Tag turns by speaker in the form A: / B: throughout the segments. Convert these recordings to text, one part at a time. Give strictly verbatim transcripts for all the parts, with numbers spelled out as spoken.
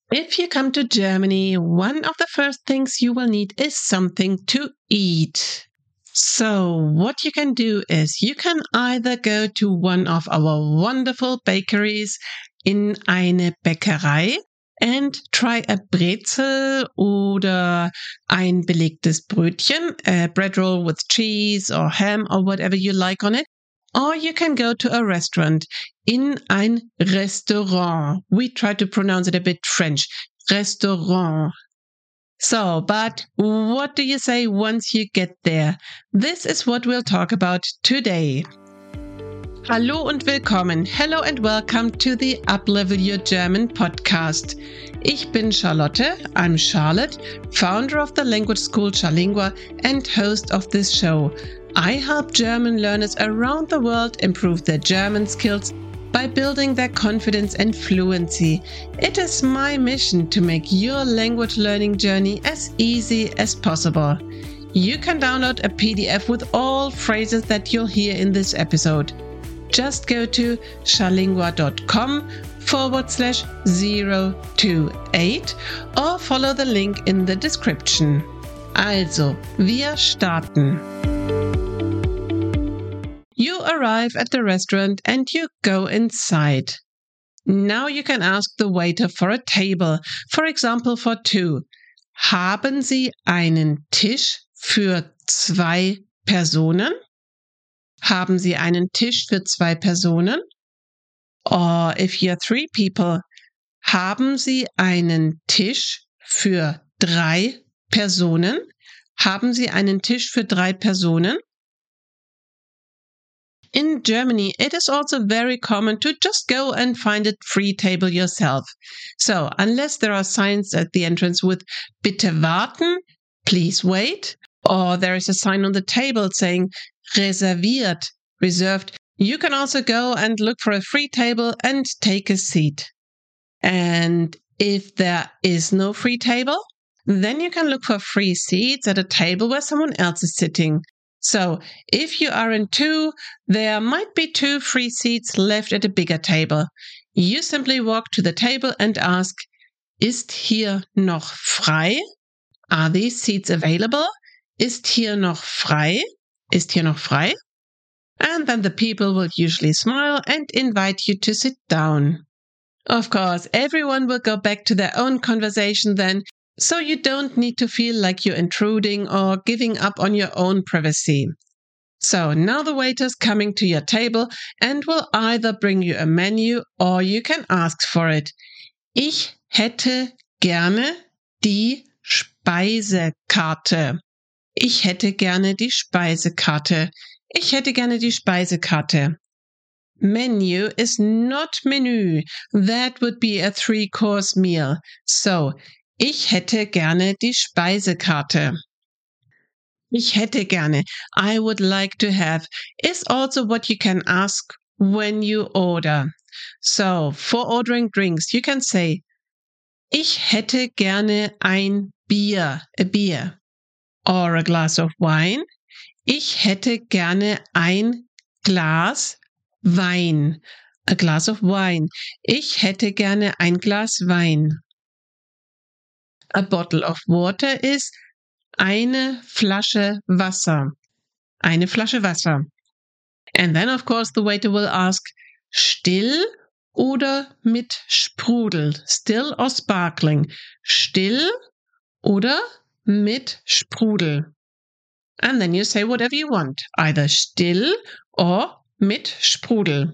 A: If you come to Germany, one of the first things you will need is something to eat. So what you can do is you can either go to one of our wonderful bakeries in eine Bäckerei and try a Brezel oder ein belegtes Brötchen, a bread roll with cheese or ham or whatever you like on it. Or you can go to a restaurant, in ein Restaurant. We try to pronounce it a bit French. Restaurant. So, but what do you say once you get there? This is what we'll talk about today. Hallo und willkommen. Hello and welcome to the Uplevel Your German podcast. Ich bin Charlotte. I'm Charlotte, founder of the language school Charlingua and host of this show. I help German learners around the world improve their German skills by building their confidence and fluency. It is my mission to make your language learning journey as easy as possible. You can download a P D F with all phrases that you'll hear in this episode. Just go to charlingua.com forward slash 028 or follow the link in the description. Also, wir starten. You arrive at the restaurant and you go inside. Now you can ask the waiter for a table, for example for two. Haben Sie einen Tisch für zwei Personen? Haben Sie einen Tisch für zwei Personen? Or if you're three people, haben Sie einen Tisch für drei Personen? Haben Sie einen Tisch für drei Personen? In Germany, it is also very common to just go and find a free table yourself. So, unless there are signs at the entrance with Bitte warten, please wait, or there is a sign on the table saying reserviert, reserved, you can also go and look for a free table and take a seat. And if there is no free table, then you can look for free seats at a table where someone else is sitting. So, if you are in two, there might be two free seats left at a bigger table. You simply walk to the table and ask, Ist hier noch frei? Are these seats available? Ist hier noch frei? Ist hier noch frei? And then the people will usually smile and invite you to sit down. Of course, everyone will go back to their own conversation then, so you don't need to feel like you're intruding or giving up on your own privacy. So now the waiter's coming to your table and will either bring you a menu or you can ask for it. Ich hätte gerne die Speisekarte. Ich hätte gerne die Speisekarte. Ich hätte gerne die Speisekarte. Menu is not menu. That would be a three-course meal. So, ich hätte gerne die Speisekarte. Ich hätte gerne, I would like to have, is also what you can ask when you order. So, for ordering drinks, you can say, ich hätte gerne ein Bier, a beer, or a glass of wine. Ich hätte gerne ein Glas Wein, a glass of wine. Ich hätte gerne ein Glas Wein. A bottle of water is eine Flasche Wasser. Eine Flasche Wasser. And then, of course, the waiter will ask, still oder mit Sprudel? Still or sparkling? Still oder mit Sprudel? And then you say whatever you want, either still or mit Sprudel.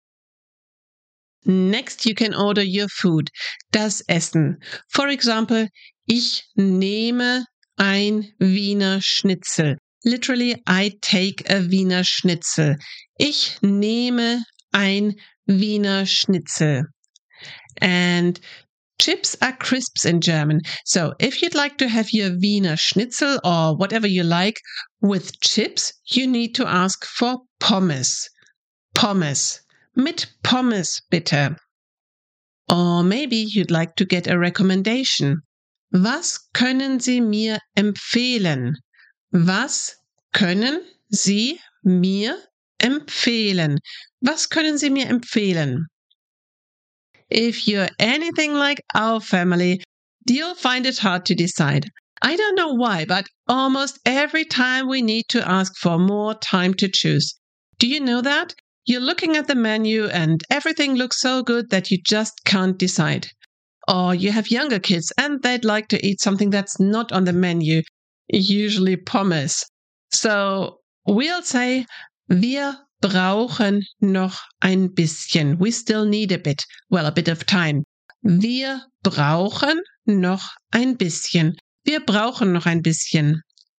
A: Next, you can order your food, das Essen. For example, ich nehme ein Wiener Schnitzel. Literally, I take a Wiener Schnitzel. Ich nehme ein Wiener Schnitzel. And chips are crisps in German. So if you'd like to have your Wiener Schnitzel or whatever you like with chips, you need to ask for Pommes. Pommes. Mit Pommes, bitte. Or maybe you'd like to get a recommendation. Was können Sie mir empfehlen? Was können Sie mir empfehlen? Was können Sie mir empfehlen? If you're anything like our family, you'll find it hard to decide. I don't know why, but almost every time we need to ask for more time to choose. Do you know that? You're looking at the menu and everything looks so good that you just can't decide. Or you have younger kids and they'd like to eat something that's not on the menu, usually pommes. So we'll say, wir brauchen noch ein bisschen. We still need a bit, well, a bit of time. Wir brauchen noch ein bisschen. Wir brauchen noch ein bisschen.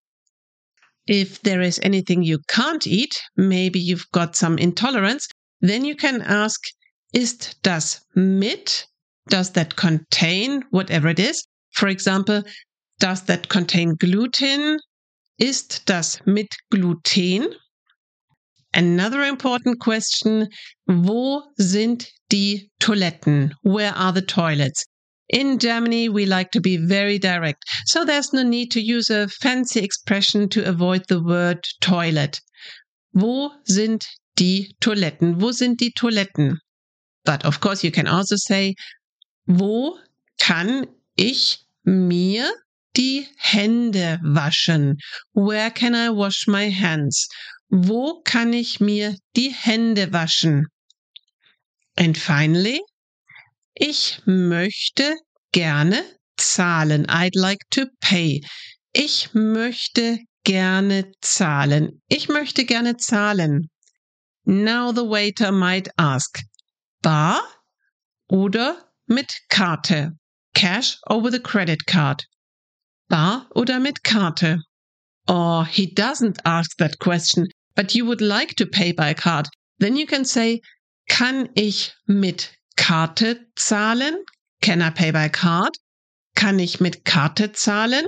A: If there is anything you can't eat, maybe you've got some intolerance, then you can ask, ist das mit? Does that contain whatever it is? For example, does that contain gluten? Ist das mit Gluten? Another important question, wo sind die Toiletten? Where are the toilets? In Germany, we like to be very direct, so there's no need to use a fancy expression to avoid the word toilet. Wo sind die Toiletten? Wo sind die Toiletten? But of course, you can also say, wo kann ich mir die Hände waschen? Where can I wash my hands? Wo kann ich mir die Hände waschen? And finally, ich möchte gerne zahlen. I'd like to pay. Ich möchte gerne zahlen. Ich möchte gerne zahlen. Now the waiter might ask, bar oder mit Karte? Cash or with a credit card? Bar oder mit Karte? Or he doesn't ask that question, but you would like to pay by card. Then you can say, kann ich mit Karte zahlen? Can I pay by card? Kann ich mit Karte zahlen?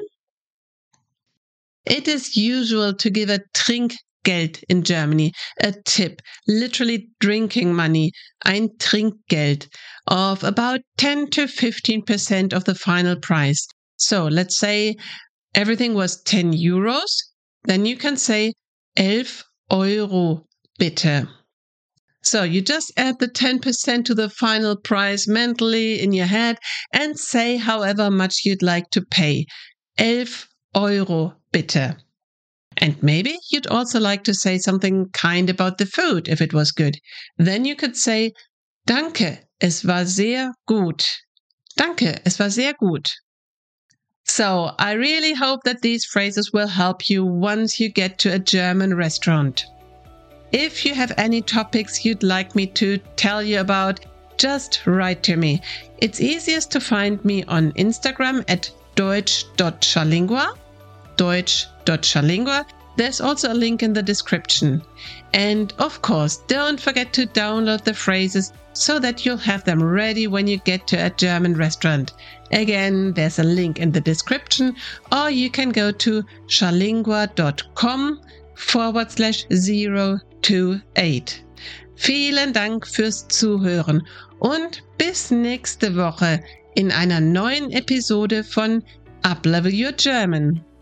A: It is usual to give a Trinkgeld in Germany, a tip, literally drinking money, ein Trinkgeld, of about ten to fifteen percent of the final price. So let's say everything was ten euros, then you can say elf Euro bitte. So you just add the ten percent to the final price mentally in your head and say however much you'd like to pay. elf Euro bitte. And maybe you'd also like to say something kind about the food if it was good. Then you could say, Danke, es war sehr gut. Danke, es war sehr gut. So I really hope that these phrases will help you once you get to a German restaurant. If you have any topics you'd like me to tell you about, just write to me. It's easiest to find me on Instagram at deutsch dot charlingua. deutsch dot charlingua. There's also a link in the description. And of course, don't forget to download the phrases so that you'll have them ready when you get to a German restaurant. Again, there's a link in the description, or you can go to charlingua.com forward slash 028. Vielen Dank fürs Zuhören und bis nächste Woche in einer neuen Episode von Uplevel Your German.